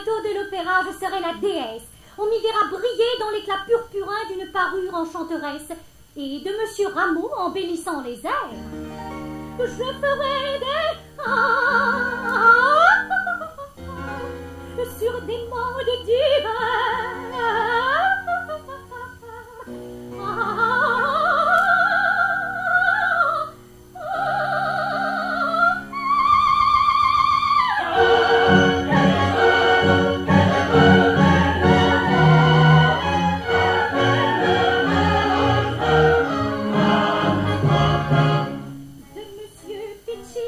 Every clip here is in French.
bientôt de l'opéra, je serai la déesse. On m'y verra briller dans l'éclat purpurin d'une parure enchanteresse et de Monsieur Rameau embellissant les airs. Je ferai sur des modes divers.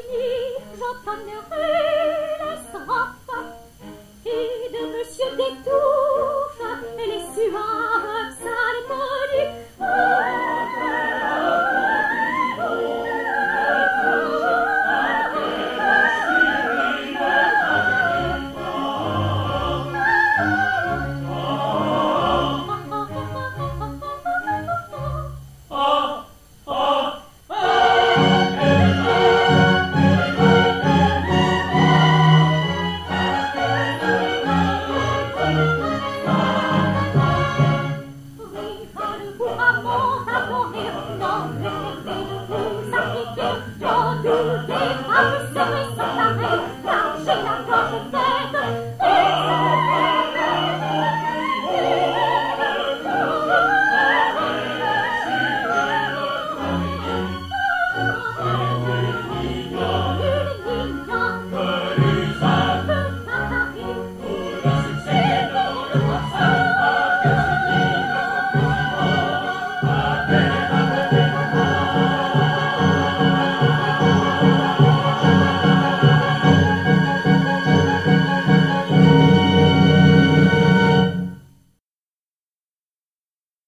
J'entonnerai la strophe et de Monsieur Détour